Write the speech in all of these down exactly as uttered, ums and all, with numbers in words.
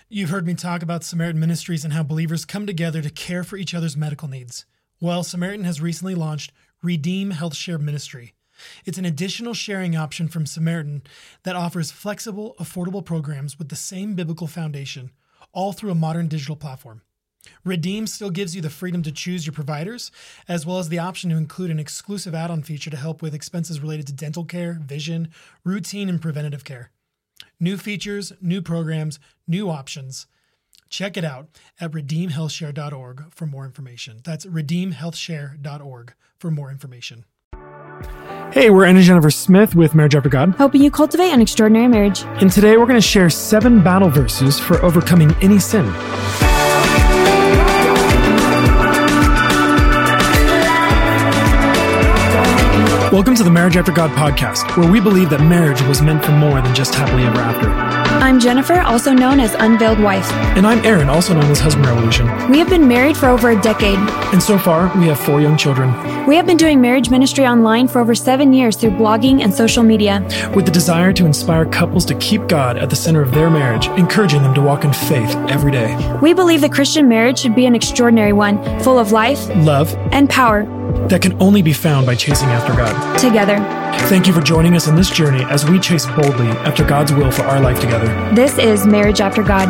You've heard me talk about Samaritan Ministries and how believers come together to care for each other's medical needs. Well, Samaritan has recently launched Redeem Health Share Ministry. It's an additional sharing option from Samaritan that offers flexible, affordable programs with the same biblical foundation, all through a modern digital platform. Redeem still gives you the freedom to choose your providers, as well as the option to include an exclusive add-on feature to help with expenses related to dental care, vision, routine, and preventative care. New features, new programs, new options. Check it out at redeem health share dot org for more information. That's redeem health share dot org for more information. Hey, we're Anna Jennifer Smith with Marriage After God, helping you cultivate an extraordinary marriage. And today we're going to share seven battle verses for overcoming any sin. Welcome to the Marriage After God podcast, where we believe that marriage was meant for more than just happily ever after. I'm Jennifer, also known as Unveiled Wife. And I'm Aaron, also known as Husband Revolution. We have been married for over a decade. And so far, we have four young children. We have been doing marriage ministry online for over seven years through blogging and social media. With the desire to inspire couples to keep God at the center of their marriage, encouraging them to walk in faith every day. We believe the Christian marriage should be an extraordinary one, full of life, love, and power. That can only be found by chasing after God. Together. Thank you for joining us in this journey as we chase boldly after God's will for our life together. This is Marriage After God.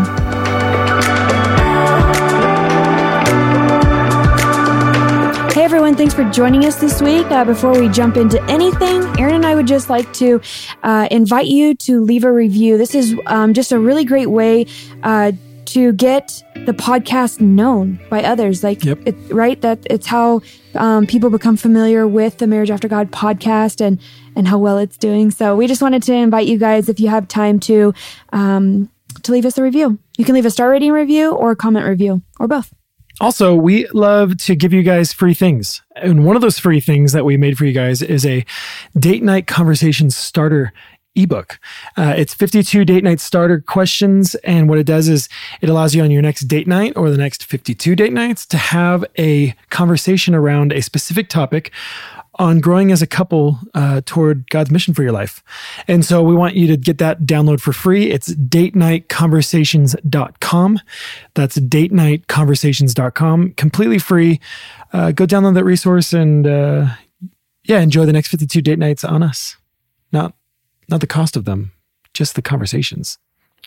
Hey everyone, thanks for joining us this week. Uh, before we jump into anything, Aaron and I would just like to uh, invite you to leave a review. This is um, just a really great way uh, to get the podcast known by others. Like, yep. it, right? That it's how um, people become familiar with the Marriage After God podcast and, and how well it's doing. So we just wanted to invite you guys, if you have time to, um, to leave us a review. You can leave a star rating review or a comment review or both. Also, we love to give you guys free things. And one of those free things that we made for you guys is a date night conversation starter ebook. Uh, it's fifty-two date night starter questions. And what it does is it allows you on your next date night or the next fifty-two date nights to have a conversation around a specific topic on growing as a couple uh, toward God's mission for your life. And so we want you to get that download for free. It's date night conversations dot com. That's date night conversations dot com. Completely free. Uh, go download that resource and uh, yeah, enjoy the next fifty-two date nights on us. Not Not the cost of them, just the conversations.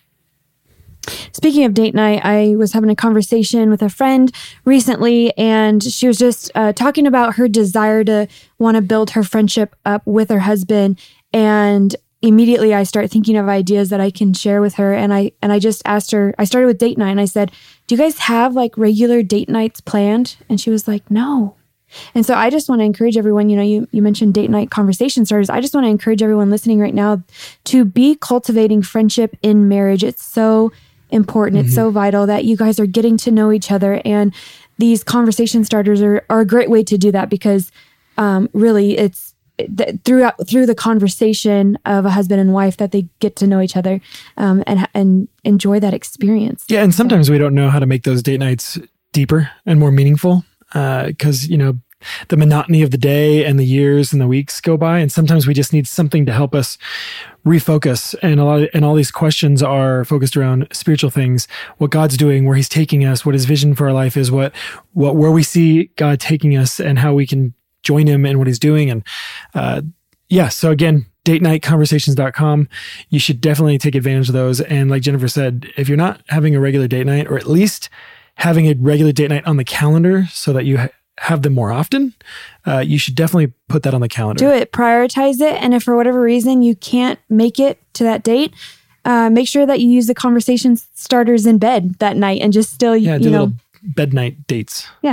Speaking of date night, I was having a conversation with a friend recently, and she was just uh, talking about her desire to want to build her friendship up with her husband. And immediately I start thinking of ideas that I can share with her. And I and I just asked her, I started with date night, and I said, do you guys have like regular date nights planned? And she was like, no. And so I just want to encourage everyone, you know, you, you mentioned date night conversation starters. I just want to encourage everyone listening right now to be cultivating friendship in marriage. It's so important. Mm-hmm. It's so vital that you guys are getting to know each other. And these conversation starters are, are a great way to do that because um, really it's th- throughout through the conversation of a husband and wife that they get to know each other um, and and enjoy that experience. Yeah. And sometimes so. we don't know how to make those date nights deeper and more meaningful. Because, uh, you know, the monotony of the day and the years and the weeks go by. And sometimes we just need something to help us refocus. And a lot of, and all these questions are focused around spiritual things, what God's doing, where he's taking us, what his vision for our life is, what, what, where we see God taking us and how we can join him in what he's doing. And, uh, yeah. So again, date night conversations dot com. You should definitely take advantage of those. And like Jennifer said, if you're not having a regular date night, or at least having a regular date night on the calendar so that you ha- have them more often, uh, you should definitely put that on the calendar. Do it, prioritize it. And if for whatever reason you can't make it to that date, uh, make sure that you use the conversation starters in bed that night and just still, yeah, you do know, little bed night dates. Yeah.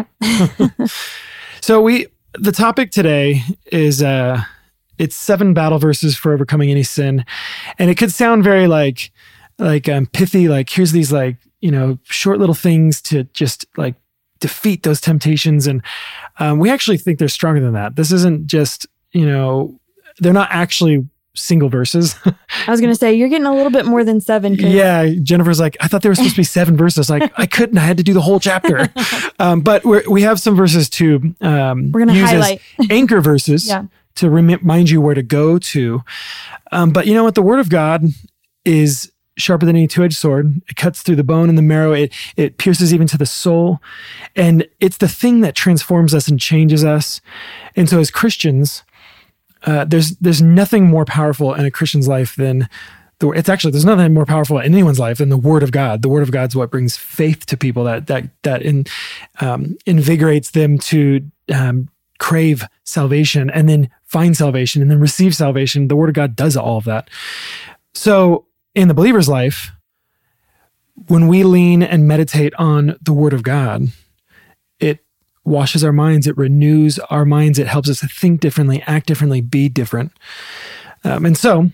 So we, the topic today is, uh, it's seven battle verses for overcoming any sin. And it could sound very like, like um, pithy, like here's these like, you know, short little things to just like defeat those temptations. And um, we actually think they're stronger than that. This isn't just, you know, they're not actually single verses. I was going to say, you're getting a little bit more than seven. Yeah. Jennifer's like, I thought there were supposed to be seven verses. Like, I couldn't, I had to do the whole chapter. Um, but we're, we have some verses to um, we're going to highlight anchor verses yeah. to remind you where to go to. Um, but you know what? The Word of God is sharper than any two-edged sword. It cuts through the bone and the marrow. It it pierces even to the soul. And it's the thing that transforms us and changes us. And so as Christians, uh, there's there's nothing more powerful in a Christian's life than the, it's actually, there's nothing more powerful in anyone's life than the Word of God. The Word of God's what brings faith to people, that that that in, um, invigorates them to um, crave salvation and then find salvation and then receive salvation. The Word of God does all of that. So in the believer's life, when we lean and meditate on the Word of God, it washes our minds, it renews our minds, it helps us to think differently, act differently, be different. Um, and so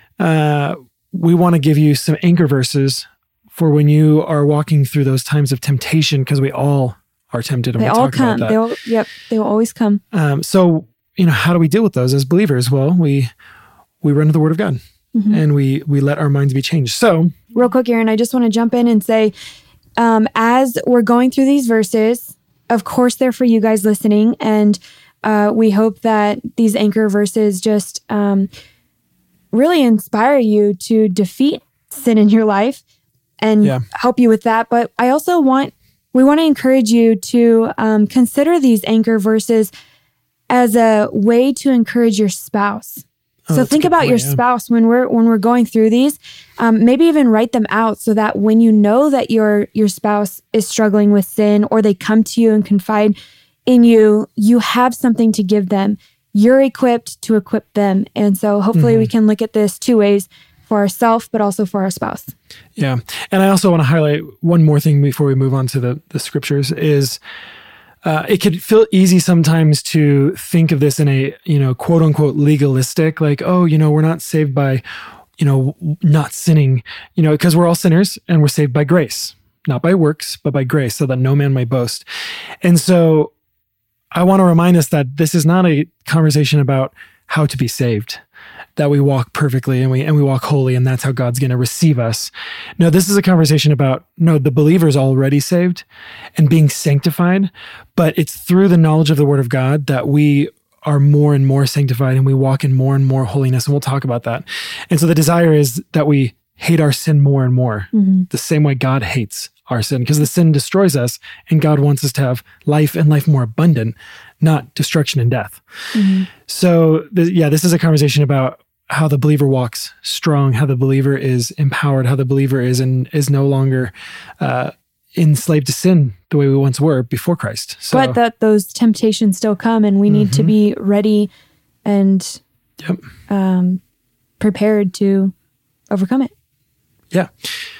uh, we want to give you some anchor verses for when you are walking through those times of temptation, because we all are tempted. And they we'll all talk come. about that. They all, yep, they will always come. Um, so, you know, how do we deal with those as believers? Well, we we run to the Word of God. Mm-hmm. And we we let our minds be changed. So, real quick, Aaron, I just want to jump in and say, um, as we're going through these verses, of course, they're for you guys listening, and uh, we hope that these anchor verses just um, really inspire you to defeat sin in your life and yeah. help you with that. But I also want we want to encourage you to um, consider these anchor verses as a way to encourage your spouse. Oh, so think about point, your yeah. spouse when we're when we're going through these. Um, maybe even write them out so that when you know that your your spouse is struggling with sin, or they come to you and confide in you, you have something to give them. You're equipped to equip them, and so hopefully mm-hmm. we can look at this two ways: for ourselves, but also for our spouse. Yeah, and I also want to highlight one more thing before we move on to the the scriptures is. Uh, it could feel easy sometimes to think of this in a, you know, quote unquote legalistic, like, oh, you know, we're not saved by, you know, not sinning, you know, because we're all sinners and we're saved by grace, not by works, but by grace, so that no man may boast. And so I want to remind us that this is not a conversation about how to be saved, that we walk perfectly and we and we walk holy, and that's how God's going to receive us. No, this is a conversation about, no, the believer's already saved and being sanctified, but it's through the knowledge of the Word of God that we are more and more sanctified and we walk in more and more holiness, and we'll talk about that. And so the desire is that we hate our sin more and more, mm-hmm. the same way God hates our sin, because the sin destroys us, and God wants us to have life and life more abundant, not destruction and death. Mm-hmm. So, th- yeah, this is a conversation about how the believer walks strong, how the believer is empowered, how the believer is in, is no longer uh, enslaved to sin the way we once were before Christ. So, but that those temptations still come, and we need mm-hmm. to be ready and yep. um, prepared to overcome it. Yeah.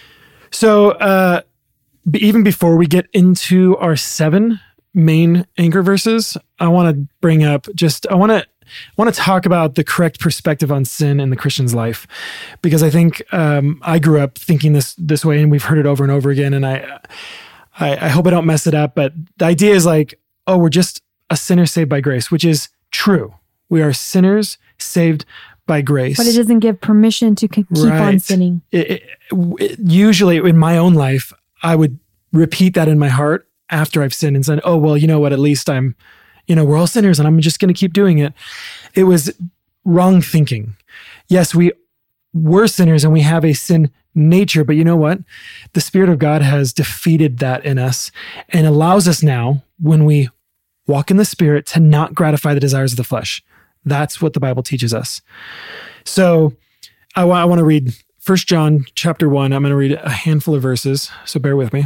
So uh, even before we get into our seven main anchor verses, I want to bring up just, I want to I want to talk about the correct perspective on sin in the Christian's life, because I think um, I grew up thinking this this way, and we've heard it over and over again, and I, I I hope I don't mess it up, but the idea is like, oh, we're just a sinner saved by grace, which is true. We are sinners saved by grace. But it doesn't give permission to keep right. on sinning. It, it, it, usually in my own life, I would repeat that in my heart after I've sinned and said, oh, well, you know what, at least I'm, you know, we're all sinners and I'm just going to keep doing it. It was wrong thinking. Yes, we were sinners and we have a sin nature, but you know what? The Spirit of God has defeated that in us and allows us now, when we walk in the Spirit, to not gratify the desires of the flesh. That's what the Bible teaches us. So I, w- I want to read First John chapter one. I'm going to read a handful of verses, so bear with me.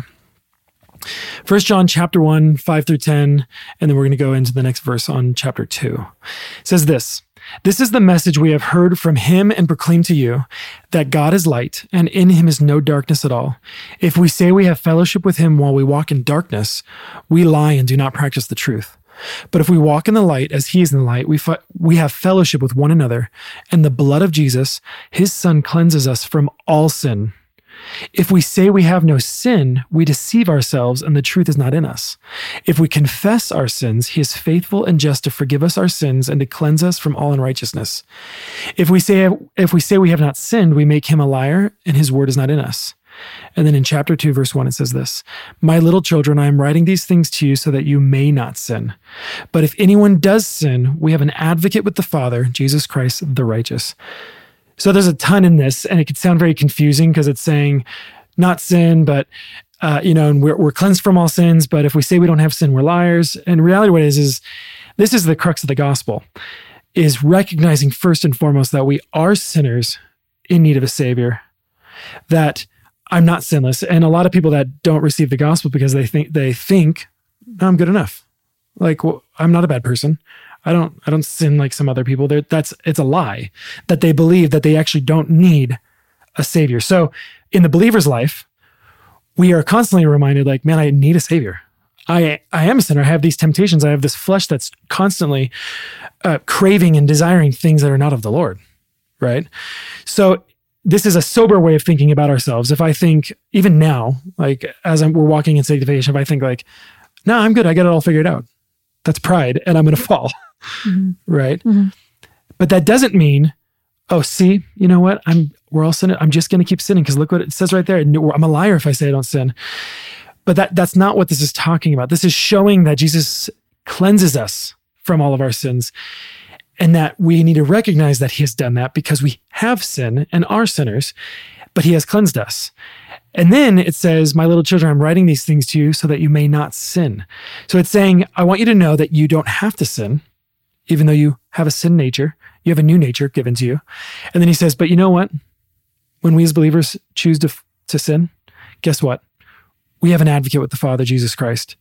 First John chapter one, five through ten, and then we're going to go into the next verse on chapter two. It says this: "This is the message we have heard from him and proclaim to you, that God is light, and in him is no darkness at all. If we say we have fellowship with him while we walk in darkness, we lie and do not practice the truth. But if we walk in the light as he is in the light, we fi- we have fellowship with one another, and the blood of Jesus, his Son, cleanses us from all sin. If we say we have no sin, we deceive ourselves and the truth is not in us. If we confess our sins, he is faithful and just to forgive us our sins and to cleanse us from all unrighteousness. If we say if we say we have not sinned, we make him a liar and his word is not in us." And then in chapter two, verse one, it says this: "My little children, I am writing these things to you so that you may not sin. But if anyone does sin, we have an advocate with the Father, Jesus Christ, the righteous." So there's a ton in this, and it could sound very confusing because it's saying not sin, but uh, you know, and we're, we're cleansed from all sins. But if we say we don't have sin, we're liars. And in reality, what it is is this is the crux of the gospel: is recognizing first and foremost that we are sinners in need of a savior. That I'm not sinless, and a lot of people that don't receive the gospel because they think they think I'm good enough. Like, well, I'm not a bad person. I don't, I don't sin like some other people. They're, that's, it's a lie that they believe that they actually don't need a savior. So in the believer's life, we are constantly reminded like, man, I need a savior. I, I am a sinner. I have these temptations. I have this flesh that's constantly uh, craving and desiring things that are not of the Lord. Right. So this is a sober way of thinking about ourselves. If I think even now, like as I'm, we're walking in sanctification, if I think like, no, I'm good. I got it all figured out. That's pride and I'm going to fall. Mm-hmm. Right. Mm-hmm. But that doesn't mean, oh, see, you know what? I'm, we're all sinning. I'm just going to keep sinning because look what it says right there. I'm a liar if I say I don't sin. But that that's not what this is talking about. This is showing that Jesus cleanses us from all of our sins and that we need to recognize that he has done that because we have sin and are sinners, but he has cleansed us. And then it says, my little children, I'm writing these things to you so that you may not sin. So it's saying, I want you to know that you don't have to sin, even though you have a sin nature. You have a new nature given to you. And then he says, but you know what? When we as believers choose to, to sin, guess what? We have an advocate with the Father, Jesus Christ.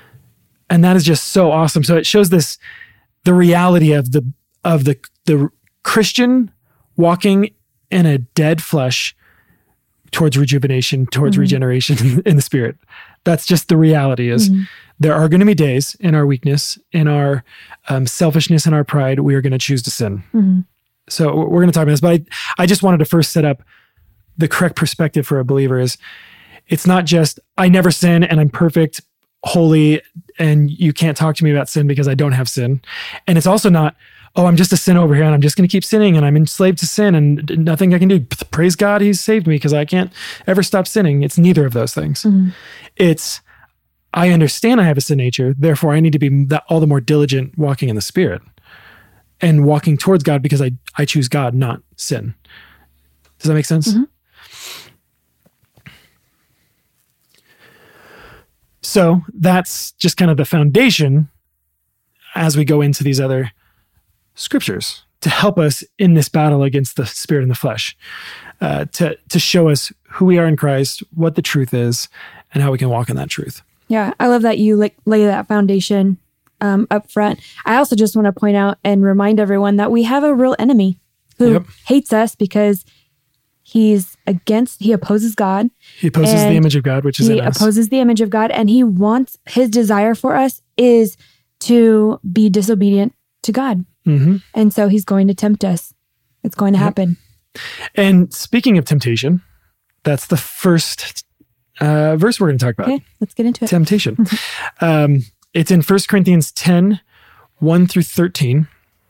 And that is just so awesome. So it shows this, the reality of the, of the, the Christian walking in a dead flesh towards rejuvenation, towards mm-hmm. regeneration in the spirit. That's just the reality is mm-hmm. there are going to be days in our weakness, in our um, selfishness, and our pride, we are going to choose to sin. Mm-hmm. So we're going to talk about this, but I, I just wanted to first set up the correct perspective for a believer is it's not just, I never sin and I'm perfect, holy, and you can't talk to me about sin because I don't have sin. And it's also not, oh, I'm just a sin over here and I'm just going to keep sinning and I'm enslaved to sin and nothing I can do. Praise God, he's saved me because I can't ever stop sinning. It's neither of those things. Mm-hmm. It's, I understand I have a sin nature, therefore I need to be that, all the more diligent walking in the Spirit and walking towards God because I, I choose God, not sin. Does that make sense? Mm-hmm. So that's just kind of the foundation as we go into these other scriptures to help us in this battle against the spirit and the flesh, uh, to to show us who we are in Christ, what the truth is, and how we can walk in that truth. Yeah, I love that you like lay that foundation um, up front. I also just want to point out and remind everyone that we have a real enemy who yep. hates us because he's against, he opposes God. He opposes the image of God, which is in us. He opposes the image of God, and he wants, his desire for us is to be disobedient to God. Mm-hmm. And so he's going to tempt us. It's going to happen. Yep. And speaking of temptation, that's the first uh, verse we're going to talk about. Okay, let's get into it. Temptation. um, it's in First Corinthians ten, one through thirteen.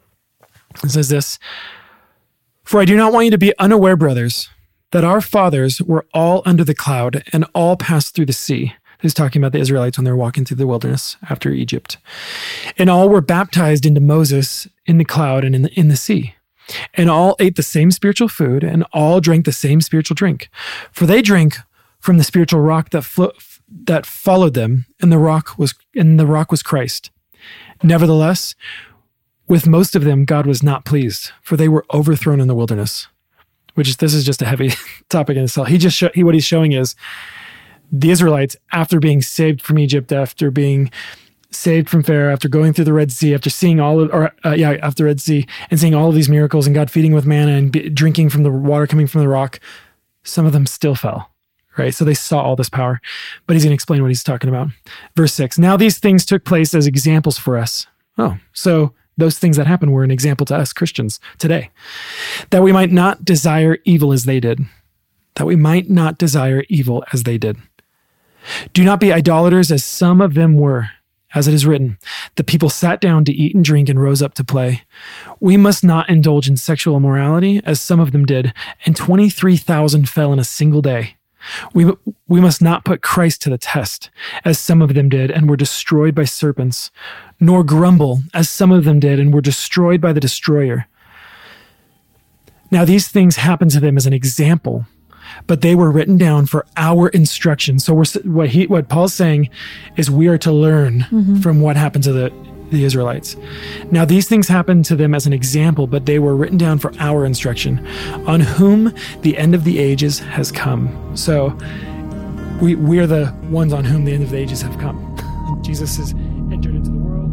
It says this, "For I do not want you to be unaware, brothers, that our fathers were all under the cloud and all passed through the sea." He's talking about the Israelites when they're walking through the wilderness after Egypt. "And all were baptized into Moses in the cloud and in the, in the sea. And all ate the same spiritual food and all drank the same spiritual drink. For they drank from the spiritual rock that flo- that followed them, and the rock was and the rock was Christ. Nevertheless, with most of them God was not pleased, for they were overthrown in the wilderness." Which is, this is just a heavy topic in itself. He just show, he what he's showing is the Israelites, after being saved from Egypt, after being saved from Pharaoh, after going through the Red Sea, after seeing all of, or uh, yeah, after the Red Sea, and seeing all of these miracles and God feeding with manna and be, drinking from the water coming from the rock, some of them still fell, right? So they saw all this power, but he's going to explain what he's talking about. Verse six, "Now these things took place as examples for us." Oh, so those things that happened were an example to us Christians today, "that we might not desire evil as they did." That we might not desire evil as they did. "Do not be idolaters as some of them were. As it is written, the people sat down to eat and drink and rose up to play. We must not indulge in sexual immorality as some of them did, and twenty-three thousand fell in a single day. We, we must not put Christ to the test, as some of them did and were destroyed by serpents, nor grumble, as some of them did and were destroyed by the destroyer. Now these things happened to them as an example, but they were written down for our instruction. So we're, what he, what Paul's saying is we are to learn mm-hmm. from what happened to the, the Israelites. Now these things happened to them as an example, but they were written down for our instruction, on whom the end of the ages has come. So we, we are the ones on whom the end of the ages have come. Jesus has entered into the world.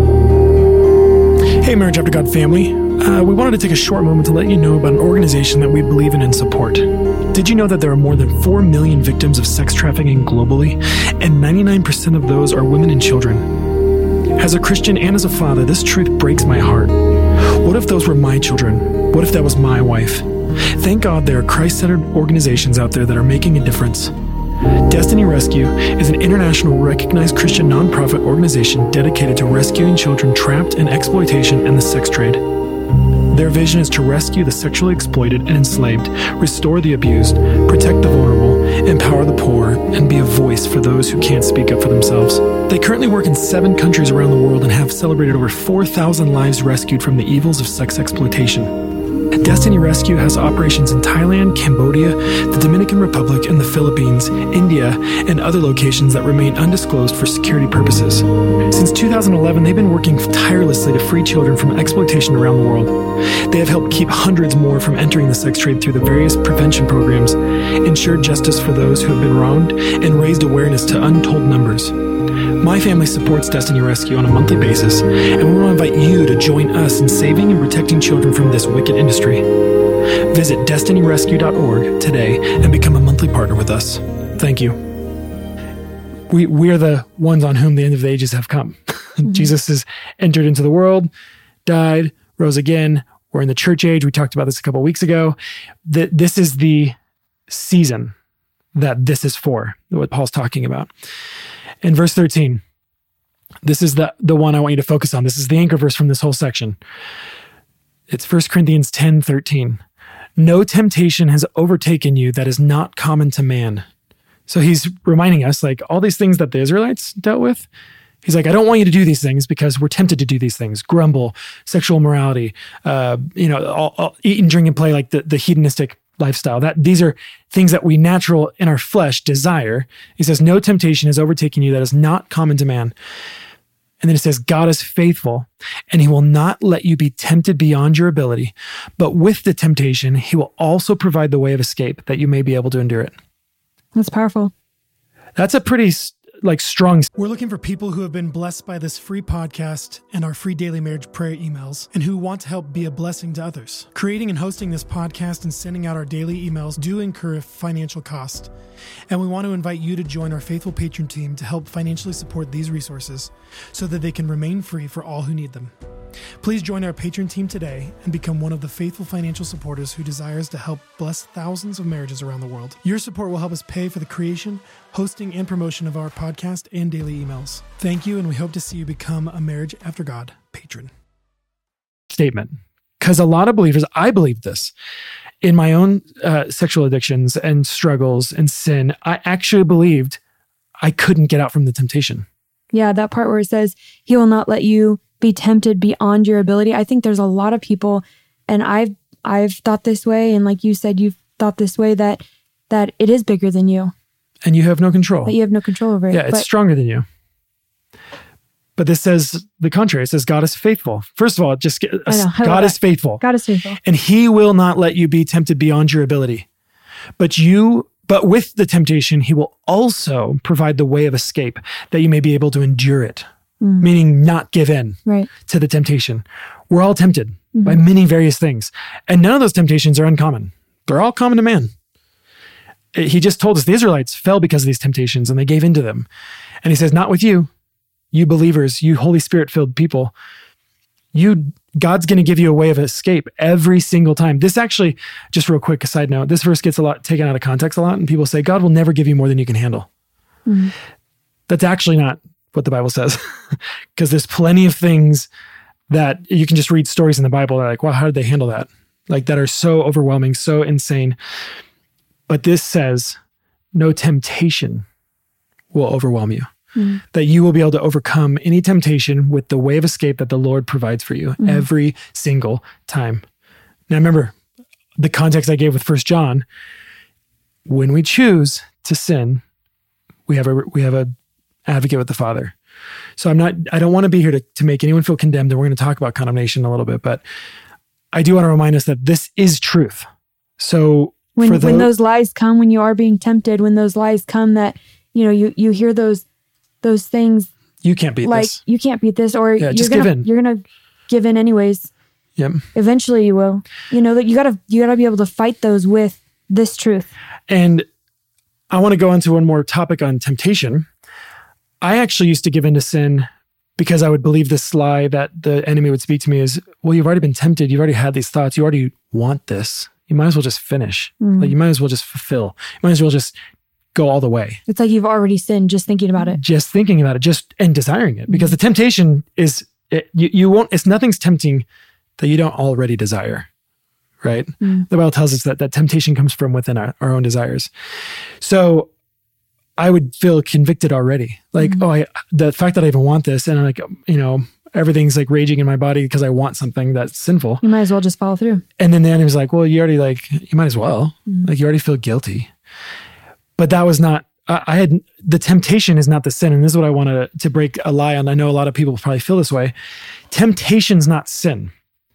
Hey, Marriage After God family. Uh, we wanted to take a short moment to let you know about an organization that we believe in and support. Did you know that there are more than four million victims of sex trafficking globally, and ninety-nine percent of those are women and children? As a Christian and as a father, this truth breaks my heart. What if those were my children? What if that was my wife? Thank God there are Christ-centered organizations out there that are making a difference. Destiny Rescue is an international recognized Christian nonprofit organization dedicated to rescuing children trapped in exploitation and the sex trade. Their vision is to rescue the sexually exploited and enslaved, restore the abused, protect the vulnerable, empower the poor, and be a voice for those who can't speak up for themselves. They currently work in seven countries around the world and have celebrated over four thousand lives rescued from the evils of sex exploitation. Destiny Rescue has operations in Thailand, Cambodia, the Dominican Republic, and the Philippines, India, and other locations that remain undisclosed for security purposes. Since two thousand eleven, they've been working tirelessly to free children from exploitation around the world. They have helped keep hundreds more from entering the sex trade through the various prevention programs, ensured justice for those who have been wronged, and raised awareness to untold numbers. My family supports Destiny Rescue on a monthly basis, and we want to invite you to join us in saving and protecting children from this wicked industry. Visit destiny rescue dot org today and become a monthly partner with us. Thank you. We we are the ones on whom the end of the ages have come. Mm-hmm. Jesus has entered into the world, died, rose again. We're in the church age. We talked about this a couple of weeks ago. That this is the season that this is for, what Paul's talking about. In verse thirteen, this is the, the one I want you to focus on. This is the anchor verse from this whole section. It's First Corinthians ten thirteen. No temptation has overtaken you that is not common to man. So he's reminding us, like, all these things that the Israelites dealt with, he's like, I don't want you to do these things because we're tempted to do these things. Grumble, sexual immorality, uh, you know, all, all, eat and drink and play, like the, the hedonistic lifestyle. That these are things that we natural in our flesh desire. He says, no temptation has overtaken you that is not common to man. And then it says, God is faithful, and he will not let you be tempted beyond your ability. But with the temptation, he will also provide the way of escape that you may be able to endure it. That's powerful. That's a pretty like strong. We're looking for people who have been blessed by this free podcast and our free daily marriage prayer emails, and who want to help be a blessing to others. Creating and hosting this podcast and sending out our daily emails do incur a financial cost, and we want to invite you to join our faithful patron team to help financially support these resources so that they can remain free for all who need them. Please join our patron team today and become one of the faithful financial supporters who desires to help bless thousands of marriages around the world. Your support will help us pay for the creation, hosting, and promotion of our podcast and daily emails. Thank you, and we hope to see you become a Marriage After God patron. Statement. Because a lot of believers, I believe this, in my own uh, sexual addictions and struggles and sin, I actually believed I couldn't get out from the temptation. Yeah, that part where it says, he will not let you be tempted beyond your ability. I think there's a lot of people, and I've I've thought this way, and like you said, you've thought this way, that that it is bigger than you. And you have no control. That you have no control over it. Yeah, it's but, stronger than you. But this says the contrary. It says God is faithful. First of all, just get, uh, God is faithful. God is faithful. And he will not let you be tempted beyond your ability. But you, but with the temptation, he will also provide the way of escape that you may be able to endure it. Mm. Meaning not give in right. to the temptation. We're all tempted mm-hmm. by many various things. And none of those temptations are uncommon. They're all common to man. He just told us the Israelites fell because of these temptations and they gave into them. And he says, not with you, you believers, you Holy Spirit-filled people. You, God's going to give you a way of escape every single time. This actually, just real quick, a side note, this verse gets a lot taken out of context a lot, and people say, God will never give you more than you can handle. Mm-hmm. That's actually not what the Bible says, because there's plenty of things that you can just read stories in the Bible that are like, wow, how did they handle that? Like that are so overwhelming, so insane. But this says no temptation will overwhelm you, mm-hmm. that you will be able to overcome any temptation with the way of escape that the Lord provides for you mm-hmm. every single time. Now remember, the context I gave with First John, when we choose to sin, we have a we have a advocate with the Father. So I'm not, I don't want to be here to, to make anyone feel condemned, and we're going to talk about condemnation a little bit, but I do want to remind us that this is truth. So when, for the, when those lies come, when you are being tempted, when those lies come that, you know, you, you hear those, those things you can't beat like, this. you can't beat this, or Yeah, you're just gonna, give in. you're going to give in anyways. Yep. Eventually you will, you know, that you gotta, you gotta be able to fight those with this truth. And I want to go into one more topic on temptation. I actually used to give into sin because I would believe this lie that the enemy would speak to me is, well, you've already been tempted. You've already had these thoughts. You already want this. You might as well just finish. Mm. Like you might as well just fulfill. You might as well just go all the way. It's like you've already sinned just thinking about it. Just thinking about it, just and desiring it. Because Mm. the temptation is, it, you, you won't, it's nothing's tempting that you don't already desire, right? Mm. The Bible tells us that that temptation comes from within our, our own desires. So I would feel convicted already. Like, mm-hmm. oh, I, the fact that I even want this, and I'm like, you know, everything's like raging in my body because I want something that's sinful. You might as well just follow through. And then the enemy's like, well, you already like, you might as well. Mm-hmm. Like you already feel guilty. But that was not, I, I had, the temptation is not the sin. And this is what I want to, to break a lie on. I know a lot of people probably feel this way. Temptation's not sin.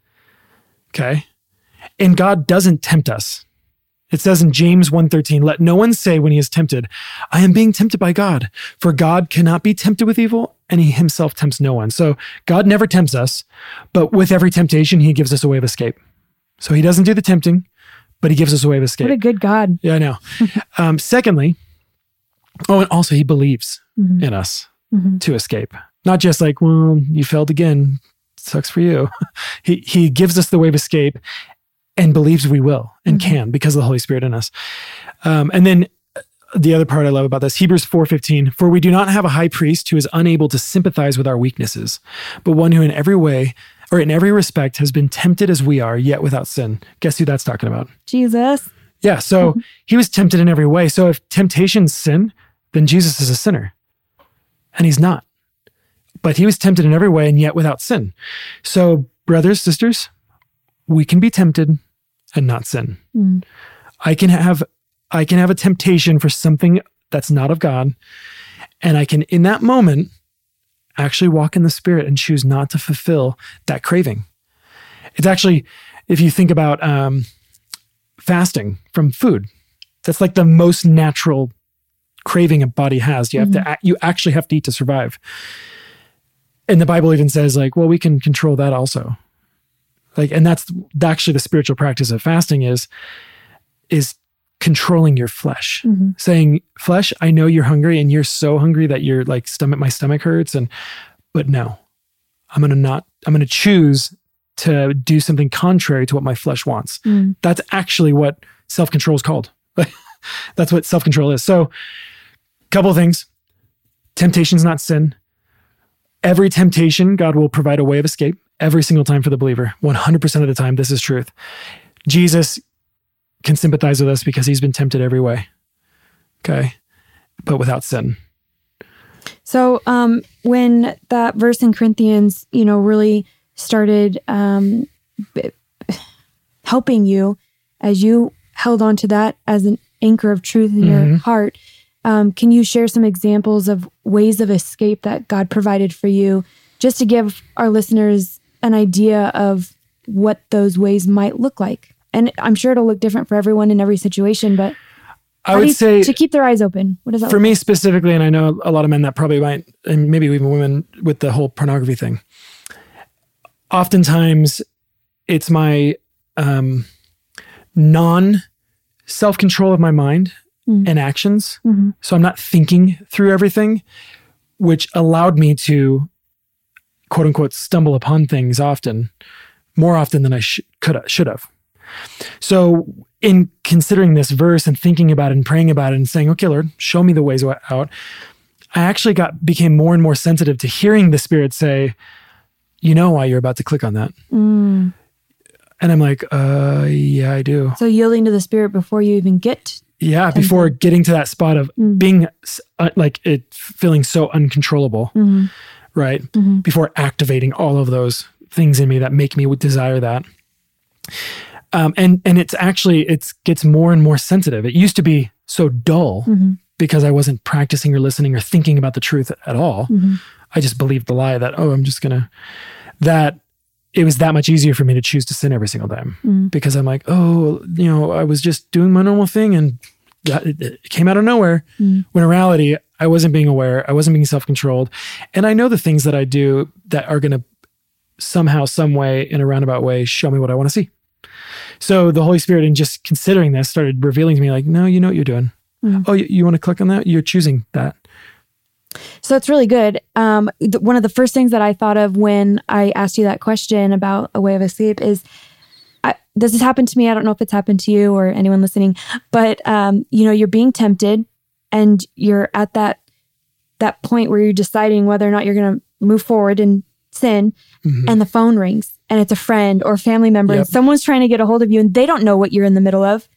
Okay. And God doesn't tempt us. It says in James one thirteen, let no one say when he is tempted, I am being tempted by God, for God cannot be tempted with evil, and he himself tempts no one. So God never tempts us, but with every temptation, he gives us a way of escape. So he doesn't do the tempting, but he gives us a way of escape. What a good God. Yeah, I know. um, secondly, oh, and also he believes Mm-hmm. in us Mm-hmm. to escape. Not just like, well, you failed again. Sucks for you. he he gives us the way of escape and believes we will and Mm-hmm. can because of the Holy Spirit in us. Um, and then the other part I love about this, Hebrews four fifteen, for we do not have a high priest who is unable to sympathize with our weaknesses, but one who in every way or in every respect has been tempted as we are, yet without sin. Guess who that's talking about? Jesus. Yeah, so Mm-hmm. he was tempted in every way. So if temptation's sin, then Jesus is a sinner. And he's not. But he was tempted in every way and yet without sin. So brothers, sisters, we can be tempted and not sin. Mm. I can have I can have a temptation for something that's not of God, and I can, in that moment, actually walk in the Spirit and choose not to fulfill that craving. It's actually, if you think about um, fasting from food, that's like the most natural craving a body has. You have Mm-hmm. to act, you actually have to eat to survive. And the Bible even says like, well, we can control that also. Like, and that's actually the spiritual practice of fasting is, is controlling your flesh, Mm-hmm. saying, flesh, I know you're hungry and you're so hungry that you're like stomach, my stomach hurts. And, but no, I'm going to not, I'm going to choose to do something contrary to what my flesh wants. Mm. That's actually what self-control is called. That's what self-control is. So couple of things. Temptation's not sin. Every temptation, God will provide a way of escape every single time for the believer. one hundred percent of the time, this is truth. Jesus can sympathize with us because he's been tempted every way. Okay. But without sin. So um, when that verse in Corinthians, you know, really started um, b- helping you as you held on to that as an anchor of truth in Mhm. your heart, um, can you share some examples of ways of escape that God provided for you, just to give our listeners an idea of what those ways might look like? And I'm sure it'll look different for everyone in every situation, but I how do would you- say to keep their eyes open. What does that for look me like? specifically, and I know a lot of men that probably might, and maybe even women with the whole pornography thing. Oftentimes it's my um, non self-control of my mind Mm. and actions. Mhm. So I'm not thinking through everything, which allowed me to quote unquote stumble upon things often, more often than I sh- could should have. So in considering this verse and thinking about it and praying about it and saying, okay, Lord, show me the ways out, I actually got became more and more sensitive to hearing the Spirit say, you know why you're about to click on that. Mm. And I'm like, uh, yeah, I do. So yielding to the Spirit before you even get. Yeah, before getting to that spot of Mm. being uh, like it feeling so uncontrollable, Mhm. right? Mhm. Before activating all of those things in me that make me desire that. Um, and and it's actually, it gets more and more sensitive. It used to be so dull mm-hmm. because I wasn't practicing or listening or thinking about the truth at all. Mm-hmm. I just believed the lie that, oh, I'm just going to, that it was that much easier for me to choose to sin every single time mm. because I'm like, oh, you know, I was just doing my normal thing and it, it came out of nowhere. Mm. When in reality, I wasn't being aware. I wasn't being self-controlled. And I know the things that I do that are going to somehow, some way, in a roundabout way, show me what I want to see. So the Holy Spirit, in just considering this, started revealing to me like, no, you know what you're doing. Mm. Oh, you, you want to click on that? You're choosing that. So it's really good. Um, th- one of the first things that I thought of when I asked you that question about a way of escape is, I, this has happened to me. I don't know if it's happened to you or anyone listening, but um, you know, you're being tempted and you're at that that point where you're deciding whether or not you're going to move forward and sin, mm-hmm. and the phone rings and it's a friend or a family member yep. and someone's trying to get a hold of you and they don't know what you're in the middle of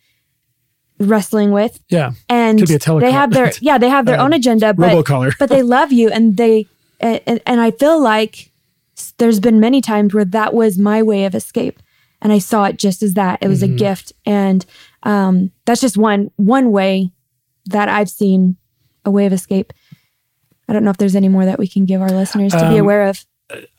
wrestling with. Yeah. And could be a telecall. they have their, yeah, they have their uh, own agenda, but, robocaller. but they love you. And they, and, and I feel like there's been many times where that was my way of escape. And I saw it just as that. It was mm-hmm. a gift. And um, that's just one, one way that I've seen a way of escape. I don't know if there's any more that we can give our listeners to um, be aware of.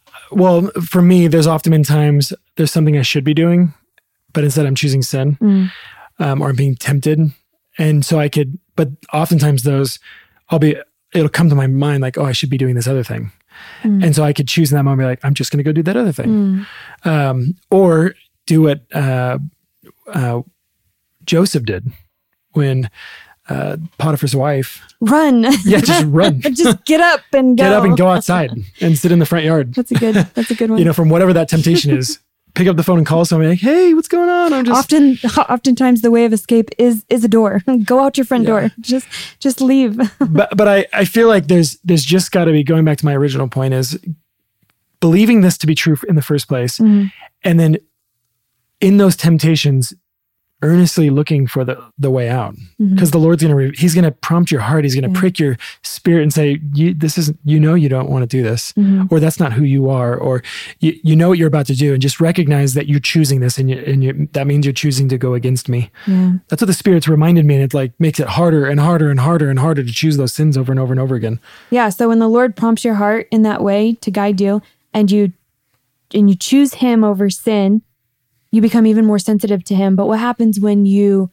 Well, for me, there's often been times there's something I should be doing, but instead I'm choosing sin. Mm. Um, or I'm being tempted. And so I could, but oftentimes those, I'll be, it'll come to my mind like, oh, I should be doing this other thing. Mm. And so I could choose in that moment, like, I'm just going to go do that other thing. Mm. Um, or do what uh, uh, Joseph did when uh, Potiphar's wife. Run. Yeah, just run. Just get up and go. Get up and go outside and sit in the front yard. That's a good, that's a good one. You know, from whatever that temptation is. Pick up the phone and call somebody like, hey, what's going on? I'm just often, oftentimes the way of escape is, is a door. Go out your front yeah. door. Just, just leave. but, but I, I feel like there's, there's just got to be, going back to my original point, is believing this to be true in the first place. Mm-hmm. And then in those temptations, earnestly looking for the, the way out, because mm-hmm. the Lord's going to, re- he's going to prompt your heart. He's going to yeah. prick your spirit and say, you, this isn't, you know, you don't want to do this, mm-hmm. or that's not who you are, or you, you know what you're about to do, and just recognize that you're choosing this, and, you, and you, that means you're choosing to go against me. Yeah. That's what the Spirit's reminded me. And it like makes it harder and harder and harder and harder to choose those sins over and over and over again. Yeah. So when the Lord prompts your heart in that way to guide you, and you, and you choose him over sin, you become even more sensitive to him. But what happens when you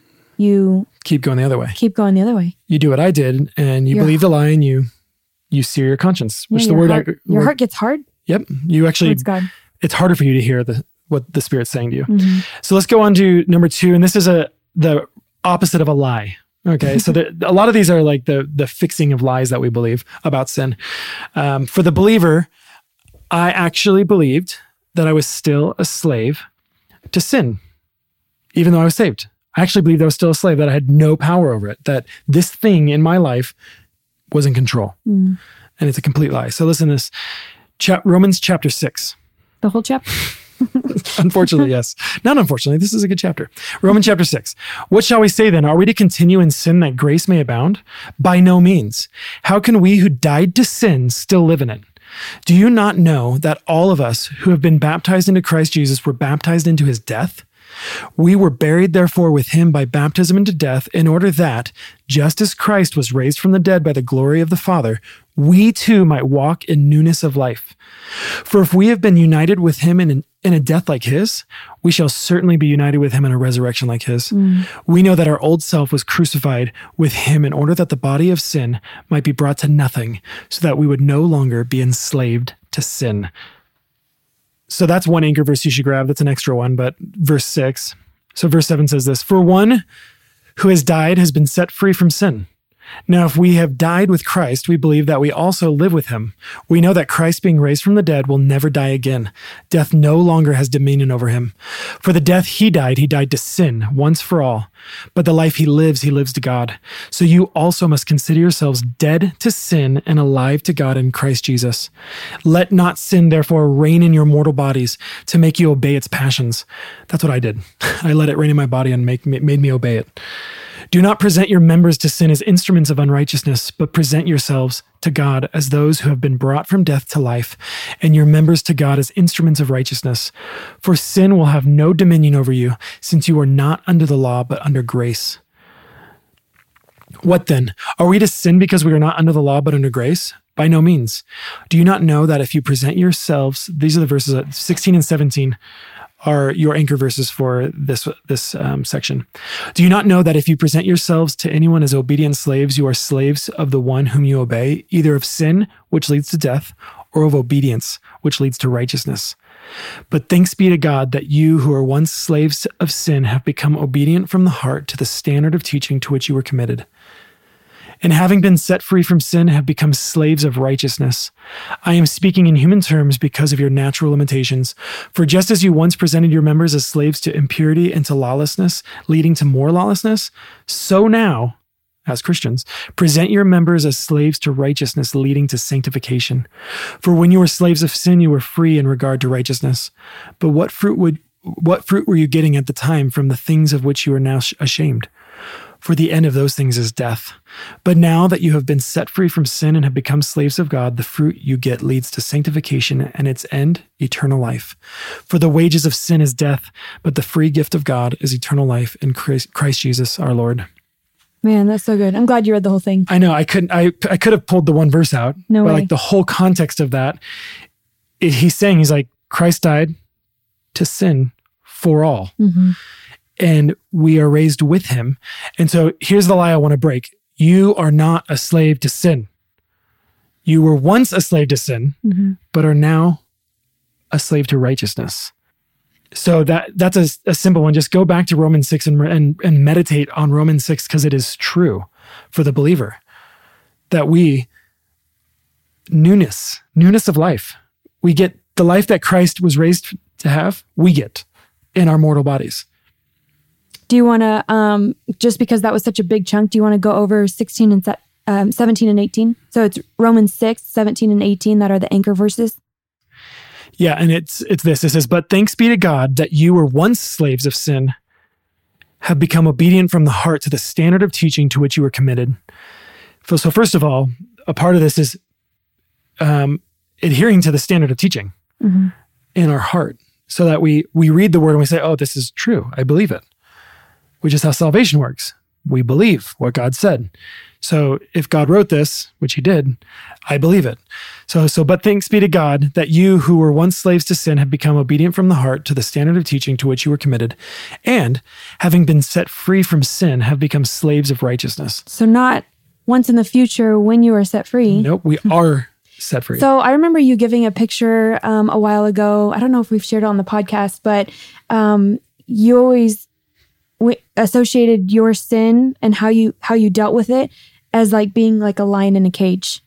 you keep going the other way? Keep going the other way. You do what I did, and you your, believe the lie, and you you sear your conscience. Which yeah, the your word, heart, I, your word, heart gets hard. Yep. You actually. God. It's harder for you to hear the what the Spirit's saying to you. Mm-hmm. So let's go on to number two, and this is a the opposite of a lie. Okay, so the, a lot of these are like the the fixing of lies that we believe about sin. Um, for the believer, I actually believed that I was still a slave to sin, even though I was saved. I actually believed I was still a slave, that I had no power over it, that this thing in my life was in control. Mm. And it's a complete lie. So listen to this. Cha- Romans chapter six. The whole chapter? Unfortunately, yes. Not unfortunately, this is a good chapter. Romans chapter six. What shall we say then? Are we to continue in sin that grace may abound? By no means. How can we who died to sin still live in it? Do you not know that all of us who have been baptized into Christ Jesus were baptized into his death? We were buried, therefore, with him by baptism into death, in order that, just as Christ was raised from the dead by the glory of the Father, we too might walk in newness of life. For if we have been united with him in, an, in a death like his, we shall certainly be united with him in a resurrection like his. Mm. We know that our old self was crucified with him in order that the body of sin might be brought to nothing, so that we would no longer be enslaved to sin. So that's one anchor verse you should grab. That's an extra one, but verse six. So verse seven says this: for one who has died has been set free from sin. Now, if we have died with Christ, we believe that we also live with him. We know that Christ, being raised from the dead, will never die again. Death no longer has dominion over him. For the death he died, he died to sin once for all. But the life he lives, he lives to God. So you also must consider yourselves dead to sin and alive to God in Christ Jesus. Let not sin, therefore, reign in your mortal bodies to make you obey its passions. That's what I did. I let it reign in my body and make, made me obey it. Do not present your members to sin as instruments of unrighteousness, but present yourselves to God as those who have been brought from death to life, and your members to God as instruments of righteousness. For sin will have no dominion over you, since you are not under the law, but under grace. What then? Are we to sin because we are not under the law, but under grace? By no means. Do you not know that if you present yourselves, these are the verses sixteen and seventeen, are your anchor verses for this this um, section. Do you not know that if you present yourselves to anyone as obedient slaves, you are slaves of the one whom you obey, either of sin, which leads to death, or of obedience, which leads to righteousness? But thanks be to God that you who were once slaves of sin have become obedient from the heart to the standard of teaching to which you were committed. And having been set free from sin, have become slaves of righteousness. I am speaking in human terms because of your natural limitations. For just as you once presented your members as slaves to impurity and to lawlessness, leading to more lawlessness, so now, as Christians, present your members as slaves to righteousness, leading to sanctification. For when you were slaves of sin, you were free in regard to righteousness. But what fruit would what fruit were you getting at the time from the things of which you are now ashamed? For the end of those things is death. But now that you have been set free from sin and have become slaves of God, the fruit you get leads to sanctification, and its end, eternal life. For the wages of sin is death, but the free gift of God is eternal life in Christ, Christ Jesus our Lord. Man, that's so good. I'm glad you read the whole thing. I know. I couldn't. I I could have pulled the one verse out. No but way. Like the whole context of that, it, he's saying, he's like, Christ died to sin for all. Mm-hmm. And we are raised with him. And so here's the lie I want to break. You are not a slave to sin. You were once a slave to sin, mm-hmm. but are now a slave to righteousness. So that that's a, a simple one. Just go back to Romans six and, and, and meditate on Romans six, because it is true for the believer that we, newness, newness of life, we get the life that Christ was raised to have, we get in our mortal bodies. Do you want to, um, just because that was such a big chunk, do you want to go over sixteen and um, seventeen and eighteen? So it's Romans six, seventeen and eighteen that are the anchor verses. Yeah, and it's it's this. It says, but thanks be to God that you were once slaves of sin, have become obedient from the heart to the standard of teaching to which you were committed. So, so first of all, a part of this is um, adhering to the standard of teaching mm-hmm. in our heart, so that we we read the word and we say, oh, this is true. I believe it. Which is how salvation works. We believe what God said. So if God wrote this, which he did, I believe it. So, so, but thanks be to God that you who were once slaves to sin have become obedient from the heart to the standard of teaching to which you were committed, and having been set free from sin, have become slaves of righteousness. So not once in the future when you are set free. Nope, we are set free. So I remember you giving a picture um, a while ago. I don't know if we've shared it on the podcast, but um, you always we associated your sin and how you how you dealt with it as like being like a lion in a cage.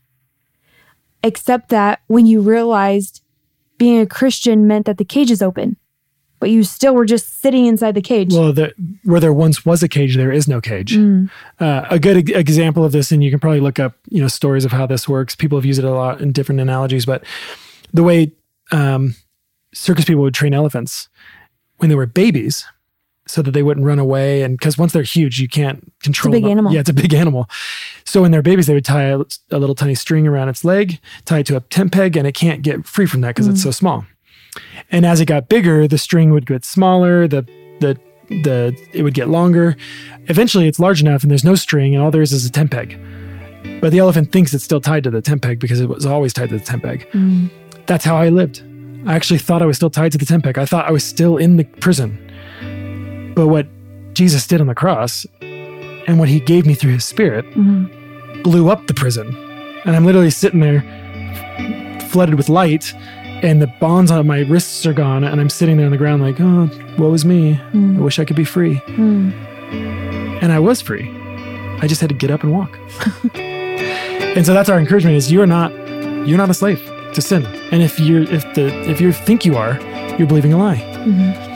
Except that when you realized being a Christian meant that the cage is open, but you still were just sitting inside the cage. Well, the, where there once was a cage, there is no cage. Mm. Uh, a good e- example of this, and you can probably look up, you know, stories of how this works. People have used it a lot in different analogies, but the way um, circus people would train elephants when they were babies, so that they wouldn't run away. And because once they're huge, you can't control It's a big them. animal. Yeah, it's a big animal. So when they're babies, they would tie a, a little tiny string around its leg, tie it to a tent peg, and it can't get free from that because mm. it's so small. And as it got bigger, the string would get smaller, the the the it would get longer. Eventually it's large enough and there's no string and all there is is a tent peg. But the elephant thinks it's still tied to the tent peg because it was always tied to the tent peg. Mm. That's how I lived. I actually thought I was still tied to the tent peg. I thought I was still in the prison. But what Jesus did on the cross and what he gave me through his spirit mm-hmm. blew up the prison. And I'm literally sitting there flooded with light and the bonds on my wrists are gone. And I'm sitting there on the ground like, oh, woe is me. Mm. I wish I could be free. Mm. And I was free. I just had to get up and walk. And so that's our encouragement is you're not, you're not a slave to sin. And if you're, if the, if you think you are, you're believing a lie. Mm-hmm.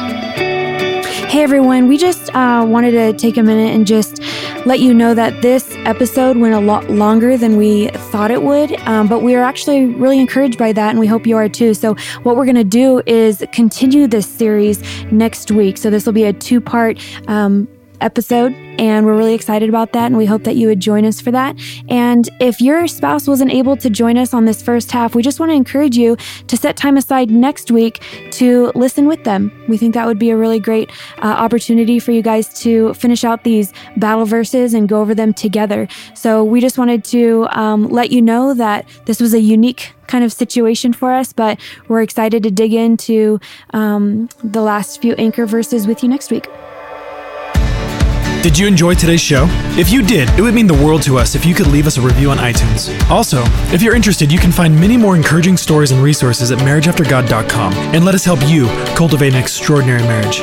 Hey everyone, we just uh, wanted to take a minute and just let you know that this episode went a lot longer than we thought it would, um, but we are actually really encouraged by that and we hope you are too. So what we're going to do is continue this series next week. So this will be a two-part um, episode, and we're really excited about that, and we hope that you would join us for that. And if your spouse wasn't able to join us on this first half, we just want to encourage you to set time aside next week to listen with them. We think that would be a really great uh, opportunity for you guys to finish out these battle verses and go over them together. So we just wanted to um, let you know that this was a unique kind of situation for us, but we're excited to dig into um, the last few anchor verses with you next week. Did you enjoy today's show? If you did, it would mean the world to us if you could leave us a review on iTunes. Also, if you're interested, you can find many more encouraging stories and resources at marriage after god dot com, and let us help you cultivate an extraordinary marriage.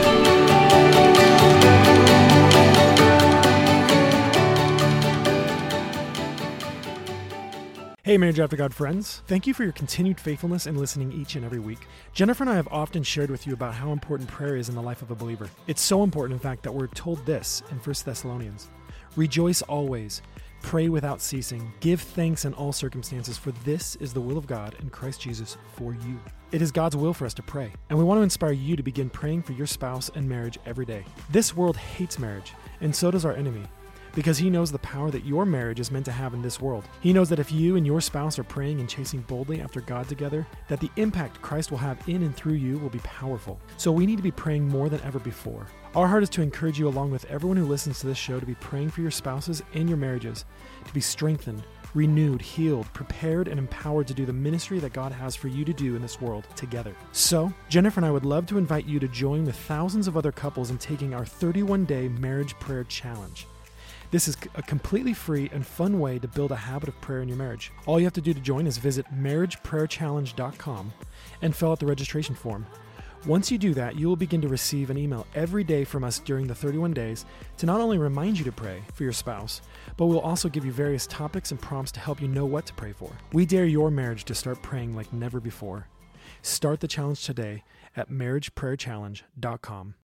Hey, Marriage After God friends. Thank you for your continued faithfulness in listening each and every week. Jennifer and I have often shared with you about how important prayer is in the life of a believer. It's so important, in fact, that we're told this in First Thessalonians. Rejoice always, pray without ceasing, give thanks in all circumstances, for this is the will of God in Christ Jesus for you. It is God's will for us to pray, and we want to inspire you to begin praying for your spouse and marriage every day. This world hates marriage, and so does our enemy, because he knows the power that your marriage is meant to have in this world. He knows that if you and your spouse are praying and chasing boldly after God together, that the impact Christ will have in and through you will be powerful. So we need to be praying more than ever before. Our heart is to encourage you, along with everyone who listens to this show, to be praying for your spouses and your marriages, to be strengthened, renewed, healed, prepared, and empowered to do the ministry that God has for you to do in this world together. So, Jennifer and I would love to invite you to join with thousands of other couples in taking our thirty-one day marriage prayer challenge. This is a completely free and fun way to build a habit of prayer in your marriage. All you have to do to join is visit marriage prayer challenge dot com and fill out the registration form. Once you do that, you will begin to receive an email every day from us during the thirty-one days to not only remind you to pray for your spouse, but we'll also give you various topics and prompts to help you know what to pray for. We dare your marriage to start praying like never before. Start the challenge today at marriage prayer challenge dot com.